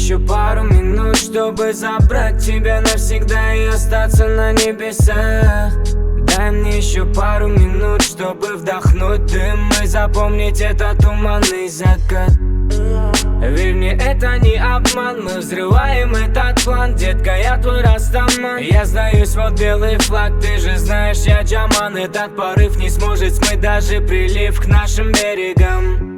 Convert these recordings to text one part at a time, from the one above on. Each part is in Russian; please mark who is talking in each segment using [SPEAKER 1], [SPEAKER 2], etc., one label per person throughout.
[SPEAKER 1] еще пару минут, чтобы забрать тебя навсегда и остаться на небесах. Дай мне еще пару минут, чтобы вдохнуть дым и запомнить этот туманный закат. Верь мне, это не обман, мы взрываем этот план. Детка, я твой растаман. Я сдаюсь, вот белый флаг, ты же знаешь, я джаман. Этот порыв не сможет смыть даже прилив к нашим берегам.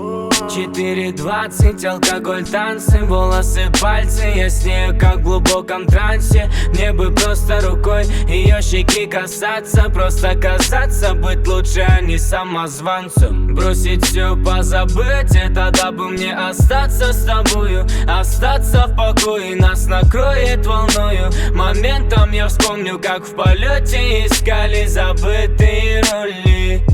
[SPEAKER 1] 4:20, алкоголь, танцы, волосы, пальцы. Я с нею как в глубоком трансе. Мне бы просто рукой ее щеки касаться. Просто казаться, быть лучше, а не самозванцем. Бросить все, позабыть, это дабы мне остаться с тобою. Остаться в покое, нас накроет волною. Моментом я вспомню, как в полете искали забытые роли.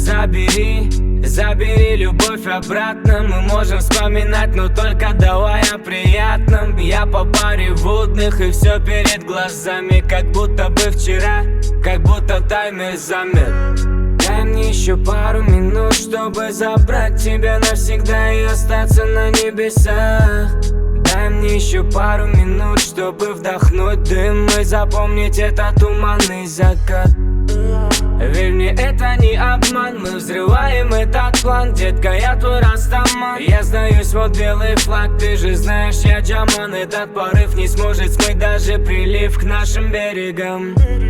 [SPEAKER 1] Забери любовь обратно. Мы можем вспоминать, но только давай о приятном. Я по баре водных и все перед глазами, как будто бы вчера, как будто таймер замер. Дай мне еще пару минут, чтобы забрать тебя навсегда и остаться на небесах. Дай мне еще пару минут, чтобы вдохнуть дым и запомнить этот туманный закат. Верь мне, это не обман, мы взрываем этот план. Детка, я твой растаман. Я сдаюсь, вот белый флаг, ты же знаешь, я джаман. Этот порыв не сможет смыть даже прилив к нашим берегам.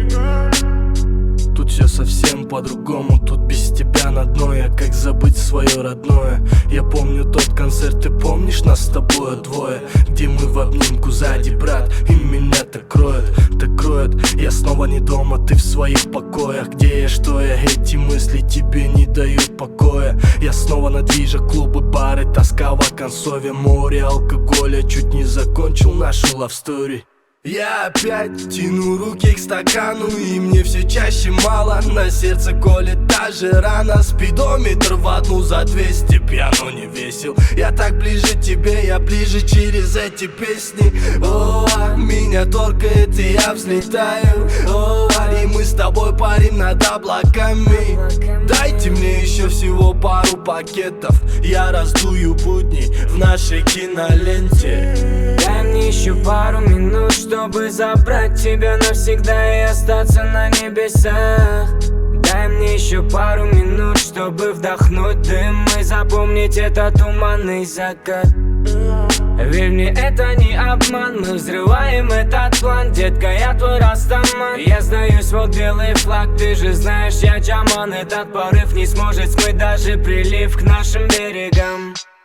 [SPEAKER 2] Тут все совсем по-другому, тут без тебя на дно. Я как забыть свое родное. Я помню тот концерт, ты помнишь, нас с тобой двое, где мы в обнимку сзади, брат, и меня так кроет, так кроет. Я снова не дома, ты в своих покоях. Где я, что я, эти мысли тебе не дают покоя. Я снова на движе, клубы, бары, тоска в оконцове, море алкоголя. Чуть не закончил нашу love story. Я опять тяну руки к стакану, и мне все чаще мало. На сердце колет та же рана. Спидометр в одну за 200, пьяно не весел. Я так ближе тебе, я ближе через эти песни. О, меня торкает, и я взлетаю. О, и мы с тобой парим над облаками. Дайте мне еще всего пару пакетов, я раздую будни в нашей киноленте.
[SPEAKER 1] Дай мне еще пару минут, чтобы забрать тебя навсегда и остаться на небесах. Дай мне еще пару минут, чтобы вдохнуть дым и запомнить этот туманный закат. Верь мне, это не обман, мы взрываем этот план. Детка, я твой растаман. Я сдаюсь, вот белый флаг, ты же знаешь, я джаман. Этот порыв не сможет смыть даже прилив к нашим берегам.